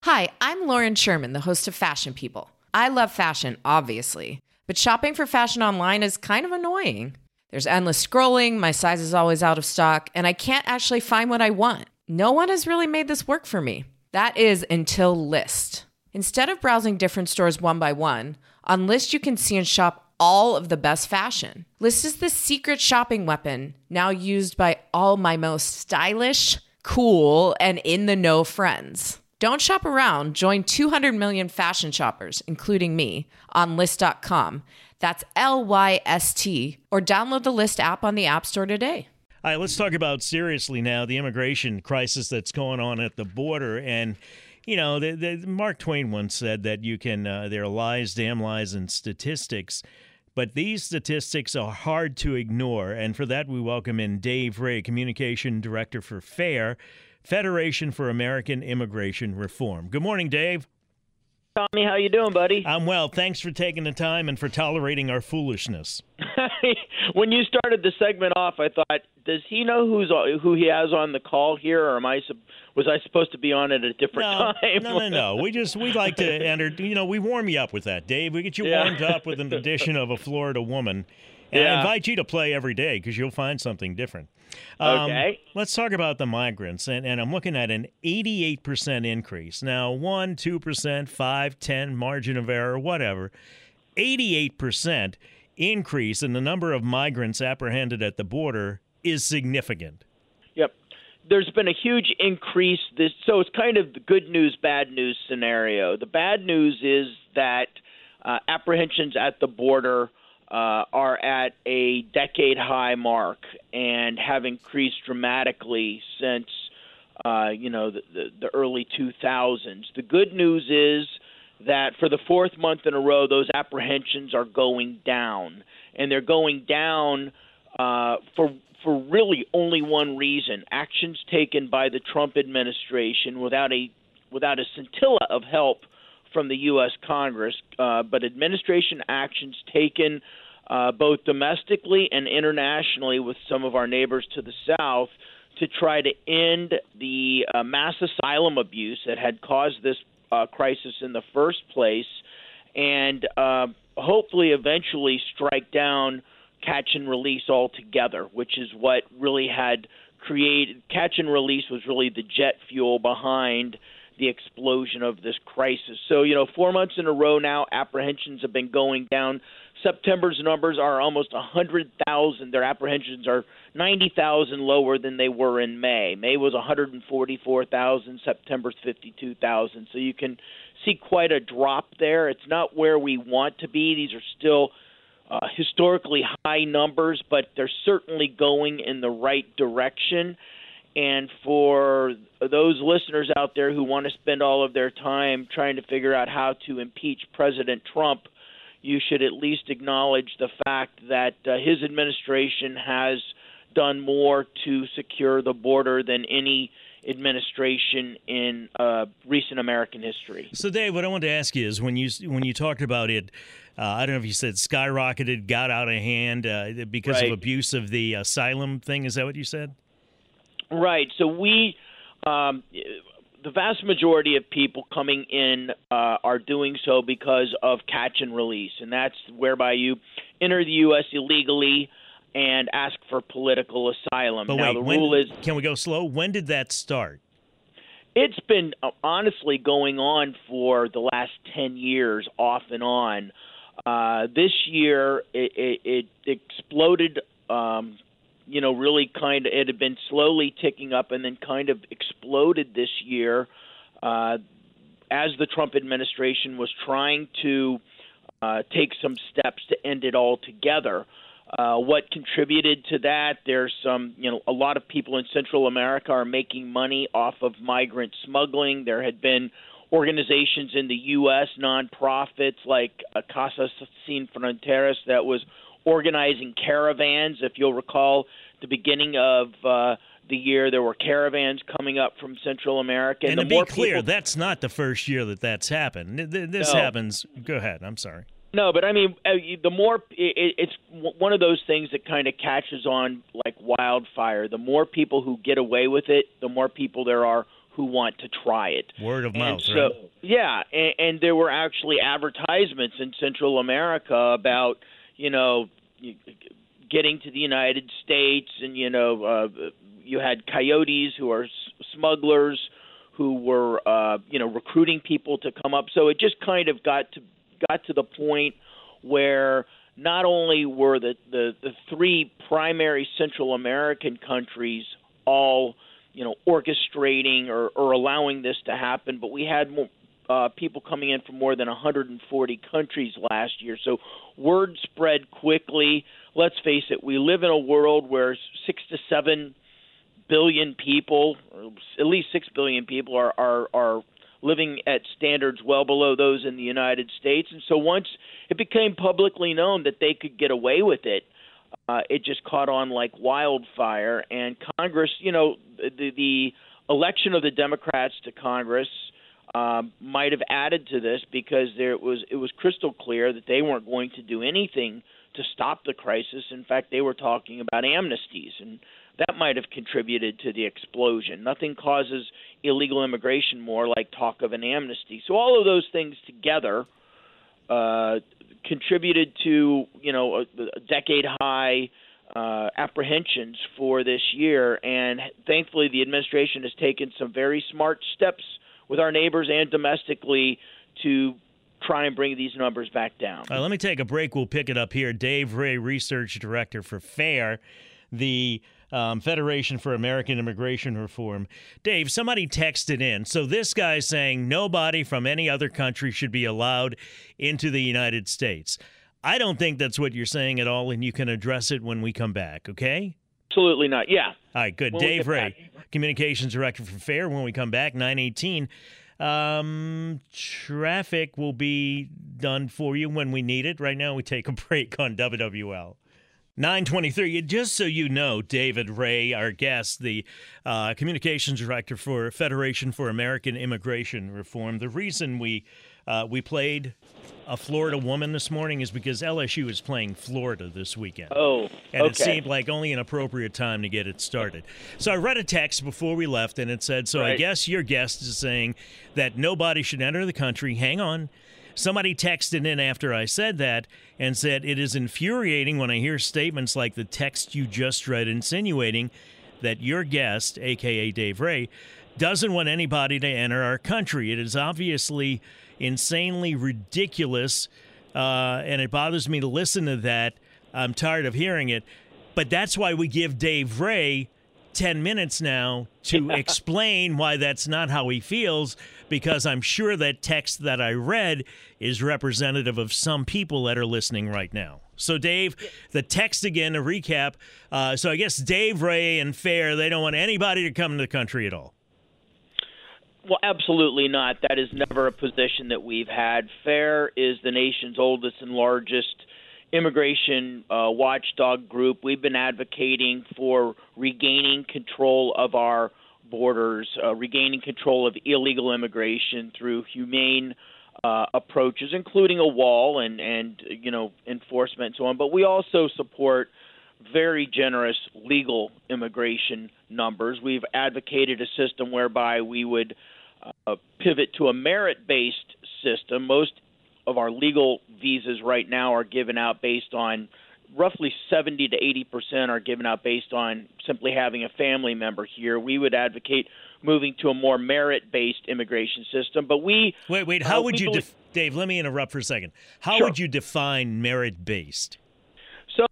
Hi, I'm Lauren Sherman, the host of Fashion People. I love fashion, obviously, but shopping for fashion online is kind of annoying. There's endless scrolling, my size is always out of stock, and I can't actually find what I want. No one has really made this work for me. That is until Lyst. Instead of browsing different stores one by one, on Lyst you can see and shop all of the best fashion. Lyst is the secret shopping weapon now used by all my most stylish, cool, and in-the-know friends. Don't shop around. Join 200 million fashion shoppers, including me, on Lyst.com. That's Lyst, or download the Lyst app on the App Store today. All right, let's talk about seriously now the immigration crisis that's going on at the border. And, you know, Mark Twain once said that you can, there are lies, damn lies, and statistics. But these statistics are hard to ignore. And for that, we welcome in Dave Ray, Communication Director for FAIR, Federation for American Immigration Reform. Good morning, Dave. Tommy, how you doing, buddy? I'm well. Thanks for taking the time and for tolerating our foolishness. When you started the segment off, I thought, does he know who he has on the call here, or was I supposed to be on at a different time? No. We like to enter. You know, we warm you up with that, Dave. We get you warmed up with an edition of a Florida woman. And I invite you to play every day because you'll find something different. Okay. Let's talk about the migrants. And I'm looking at an 88% increase. Now, 1%, 2%, 5, 10, margin of error, whatever. 88% increase in the number of migrants apprehended at the border is significant. Yep. There's been a huge increase. So it's kind of the good news, bad news scenario. The bad news is that apprehensions at the border are at a decade-high mark and have increased dramatically since, the early 2000s. The good news is that for the fourth month in a row, those apprehensions are going down, and they're going down for really only one reason: actions taken by the Trump administration without a scintilla of help from the U.S. Congress, but administration actions taken both domestically and internationally with some of our neighbors to the south to try to end the mass asylum abuse that had caused this crisis in the first place, and hopefully eventually strike down catch and release altogether, which is what really had created – catch and release was really the jet fuel behind the explosion of this crisis. So, 4 months in a row now, apprehensions have been going down. September's numbers are almost 100,000. Their apprehensions are 90,000 lower than they were in May. May was 144,000. September's 52,000. So you can see quite a drop there. It's not where we want to be. These are still historically high numbers, but they're certainly going in the right direction. And for those listeners out there who want to spend all of their time trying to figure out how to impeach President Trump, you should at least acknowledge the fact that his administration has done more to secure the border than any administration in recent American history. So, Dave, what I wanted to ask you is when you talked about it, I don't know if you said skyrocketed, got out of hand because of abuse of the asylum thing. Is that what you said? Right. So the vast majority of people coming in are doing so because of catch and release, and that's whereby you enter the U.S. illegally and ask for political asylum. But now, wait, rule is, can we go slow? When did that start? It's been honestly going on for the last 10 years, off and on. This year, it exploded. Really it had been slowly ticking up and then kind of exploded this year as the Trump administration was trying to take some steps to end it all together. What contributed to that? There's a lot of people in Central America are making money off of migrant smuggling. There had been organizations in the U.S., nonprofits like Casa Sin Fronteras that was organizing caravans. If you'll recall, the beginning of the year, there were caravans coming up from Central America. And to be clear, that's not the first year that's happened. This happens. Go ahead. I'm sorry. No, but I mean, the more it's one of those things that kind of catches on like wildfire. The more people who get away with it, the more people there are who want to try it. Word of mouth, so, right? Yeah, and there were actually advertisements in Central America about, getting to the United States, and, you had coyotes who are smugglers who were, recruiting people to come up. So it just kind of got to the point where not only were the three primary Central American countries all orchestrating or allowing this to happen, but we had more people coming in from more than 140 countries last year. So word spread quickly. Let's face it, we live in a world where 6 to 7 billion people, or at least 6 billion people, are living at standards well below those in the United States. And so once it became publicly known that they could get away with it, it just caught on like wildfire. And Congress, the election of the Democrats to Congress might have added to this, because it was crystal clear that they weren't going to do anything to stop the crisis. In fact, they were talking about amnesties, and that might have contributed to the explosion. Nothing causes illegal immigration more like talk of an amnesty. So all of those things together contributed to, a decade-high apprehensions for this year. And thankfully, the administration has taken some very smart steps with our neighbors and domestically to try and bring these numbers back down. Let me take a break. We'll pick it up here. Dave Ray, Research Director for FAIR, the Federation for American Immigration Reform. Dave, somebody texted in. So this guy's saying nobody from any other country should be allowed into the United States. I don't think that's what you're saying at all, and you can address it when we come back, okay? Absolutely not, yeah. All right, good. Dave Ray, Communications Director for FAIR. When we come back, 9:18. Traffic will be done for you when we need it. Right now, we take a break on WWL. 9:23. Just so you know, David Ray, our guest, the Communications Director for Federation for American Immigration Reform. The reason we played a Florida woman this morning is because LSU is playing Florida this weekend. Oh, and okay. It seemed like only an appropriate time to get it started. So I read a text before we left, and it said, so right. I guess your guest is saying that nobody should enter the country. Hang on. Somebody texted in after I said that and said, it is infuriating when I hear statements like the text you just read, insinuating that your guest, a.k.a. Dave Ray, doesn't want anybody to enter our country. It is obviously insanely ridiculous, and it bothers me to listen to that. I'm tired of hearing it. But that's why we give Dave Ray 10 minutes now to explain why that's not how he feels, because I'm sure that text that I read is representative of some people that are listening right now. So, Dave, the text again, to recap. So I guess Dave Ray and FAIR, they don't want anybody to come to the country at all. Well, absolutely not. That is never a position that we've had. FAIR is the nation's oldest and largest immigration watchdog group. We've been advocating for regaining control of our borders, regaining control of illegal immigration through humane approaches, including a wall and enforcement and so on. But we also support very generous legal immigration numbers. We've advocated a system whereby we would pivot to a merit-based system. Most of our legal visas right now are given out based on roughly 70 to 80% are given out based on simply having a family member here. We would advocate moving to a more merit-based immigration system. But we wait. How would you, Dave? Let me interrupt for a second. How Sure. would you define merit-based? So,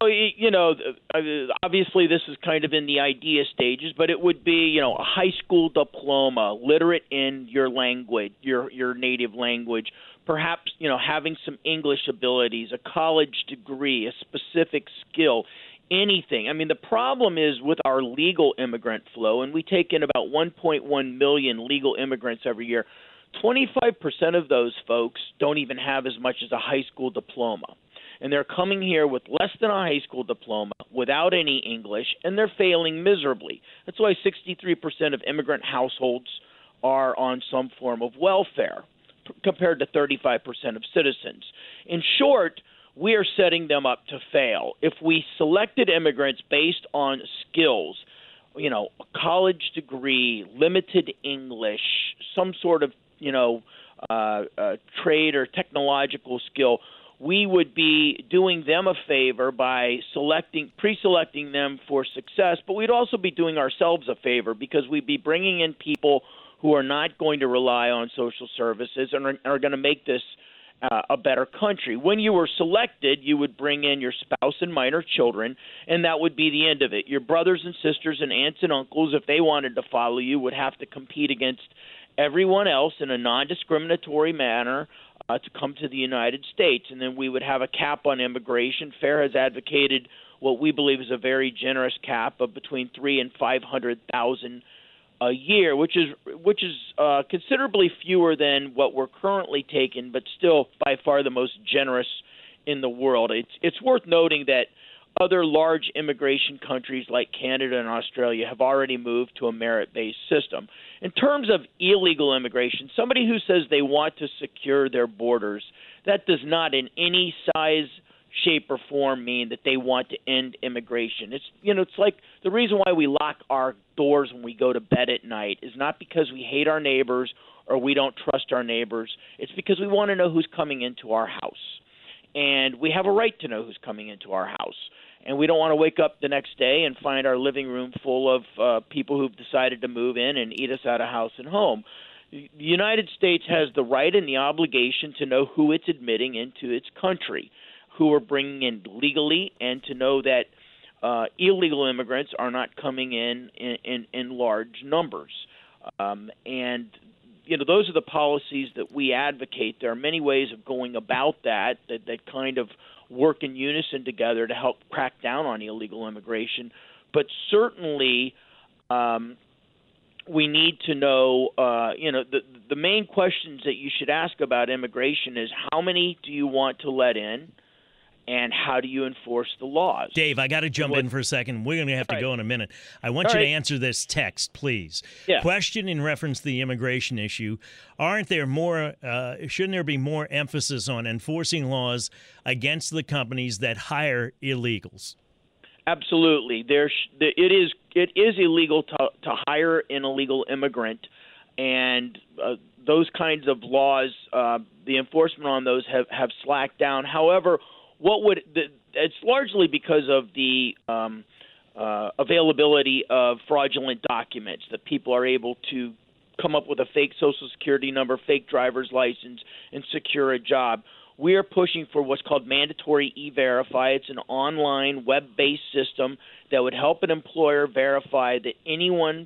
obviously this is kind of in the idea stages, but it would be, a high school diploma, literate in your language, your native language, perhaps, having some English abilities, a college degree, a specific skill, anything. I mean, the problem is with our legal immigrant flow, and we take in about 1.1 million legal immigrants every year, 25% of those folks don't even have as much as a high school diploma. And they're coming here with less than a high school diploma, without any English, and they're failing miserably. That's why 63% of immigrant households are on some form of welfare, compared to 35% of citizens. In short, we are setting them up to fail. If we selected immigrants based on skills, a college degree, limited English, some sort of, trade or technological skill, we would be doing them a favor by pre-selecting them for success, but we'd also be doing ourselves a favor because we'd be bringing in people who are not going to rely on social services and are going to make this a better country. When you were selected, you would bring in your spouse and minor children, and that would be the end of it. Your brothers and sisters and aunts and uncles, if they wanted to follow you, would have to compete against everyone else in a non-discriminatory manner to come to the United States. And then we would have a cap on immigration. FAIR has advocated what we believe is a very generous cap of between 300,000 and 500,000 a year, which is considerably fewer than what we're currently taking, but still by far the most generous in the world. It's worth noting that other large immigration countries like Canada and Australia have already moved to a merit-based system. In terms of illegal immigration, somebody who says they want to secure their borders, that does not in any size, shape, or form mean that they want to end immigration. It's like the reason why we lock our doors when we go to bed at night is not because we hate our neighbors or we don't trust our neighbors. It's because we want to know who's coming into our house. And we have a right to know who's coming into our house. And we don't want to wake up the next day and find our living room full of people who've decided to move in and eat us out of house and home. The United States has the right and the obligation to know who it's admitting into its country, who we're bringing in legally, and to know that illegal immigrants are not coming in large numbers. And those are the policies that we advocate. There are many ways of going about that kind of work in unison together to help crack down on illegal immigration. But certainly we need to know, the main questions that you should ask about immigration is how many do you want to let in? And how do you enforce the laws? Dave, I got to jump in for a second. We're going to have to go in a minute. I want you to answer this text, please. Yeah. Question in reference to the immigration issue. Shouldn't there be more emphasis on enforcing laws against the companies that hire illegals? Absolutely. It is illegal to hire an illegal immigrant, and those kinds of laws, the enforcement on those have slacked down. However, it's largely because of the availability of fraudulent documents that people are able to come up with a fake Social Security number, fake driver's license, and secure a job. We are pushing for what's called mandatory E-Verify. It's an online web-based system that would help an employer verify that anyone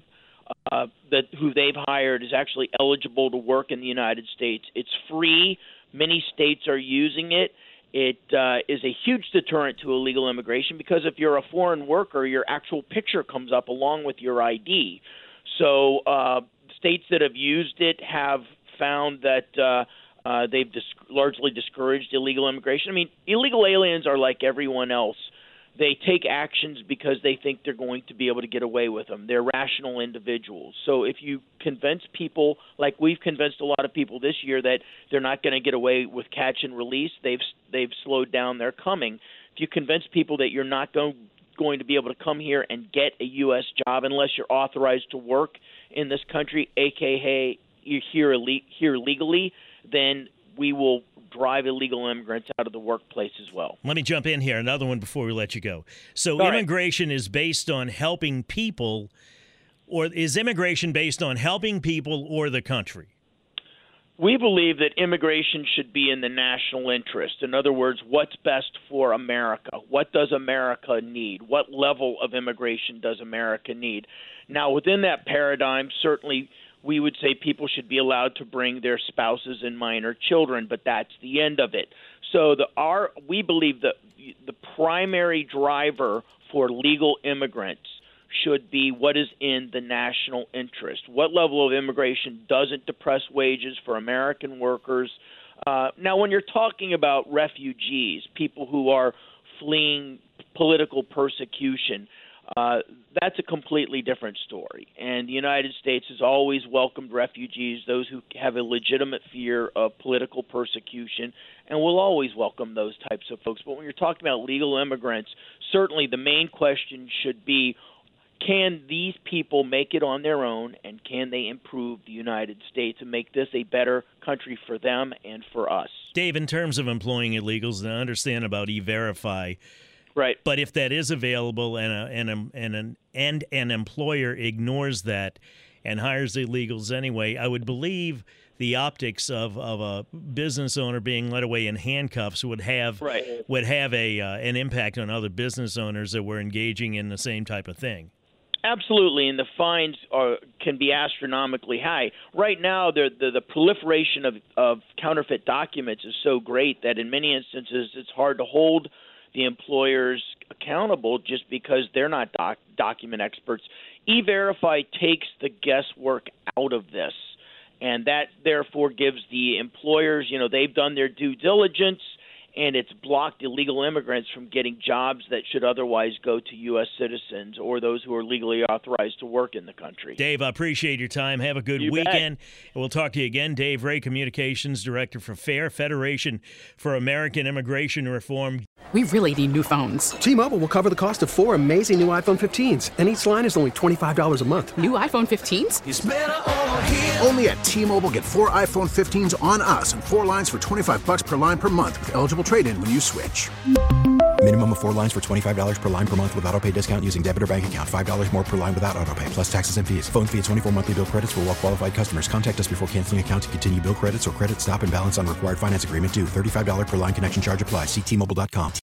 who they've hired is actually eligible to work in the United States. It's free. Many states are using it. It is a huge deterrent to illegal immigration because if you're a foreign worker, your actual picture comes up along with your ID. So states that have used it have found that they've largely discouraged illegal immigration. I mean, illegal aliens are like everyone else. They take actions because they think they're going to be able to get away with them. They're rational individuals. So if you convince people, like we've convinced a lot of people this year, that they're not going to get away with catch and release, they've slowed down their coming. If you convince people that you're not going to be able to come here and get a U.S. job unless you're authorized to work in this country, a.k.a. you're here legally, then we will drive illegal immigrants out of the workplace as well. Let me jump in here. Another one before we let you go. So immigration is based on helping people, or is immigration based on helping people or the country? We believe that immigration should be in the national interest. In other words, what's best for America? What does America need? What level of immigration does America need? Now, within that paradigm, certainly we would say people should be allowed to bring their spouses and minor children, but that's the end of it. So we believe that the primary driver for legal immigrants should be what is in the national interest. What level of immigration doesn't depress wages for American workers? Now, when you're talking about refugees, people who are fleeing political persecution, that's a completely different story. And the United States has always welcomed refugees, those who have a legitimate fear of political persecution, and will always welcome those types of folks. But when you're talking about legal immigrants, certainly the main question should be, can these people make it on their own, and can they improve the United States and make this a better country for them and for us? Dave, in terms of employing illegals, I understand about E-Verify. Right. But if that is available and an employer ignores that and hires illegals anyway, I would believe the optics of a business owner being led away in handcuffs would have an impact on other business owners that were engaging in the same type of thing. Absolutely, and the fines can be astronomically high. Right now, the proliferation of counterfeit documents is so great that in many instances it's hard to hold the employers accountable just because they're not document experts. E-Verify takes the guesswork out of this, and that therefore gives the employers, they've done their due diligence, and it's blocked illegal immigrants from getting jobs that should otherwise go to U.S. citizens or those who are legally authorized to work in the country. Dave, I appreciate your time. Have a good weekend. And we'll talk to you again. Dave Ray, Communications Director for FAIR, Federation for American Immigration Reform. We really need new phones. T-Mobile will cover the cost of 4 amazing new iPhone 15s, and each line is only $25 a month. New iPhone 15s? It's better over here. Only at T-Mobile, get 4 iPhone 15s on us and 4 lines for $25 per line per month with eligible trade-in when you switch. Minimum of 4 lines for $25 per line per month with auto-pay discount using debit or bank account. $5 more per line without auto-pay, plus taxes and fees. Phone fee at 24 monthly bill credits for well-qualified customers. Contact us before canceling account to continue bill credits or credit stop and balance on required finance agreement due. $35 per line connection charge applies. See T-Mobile.com.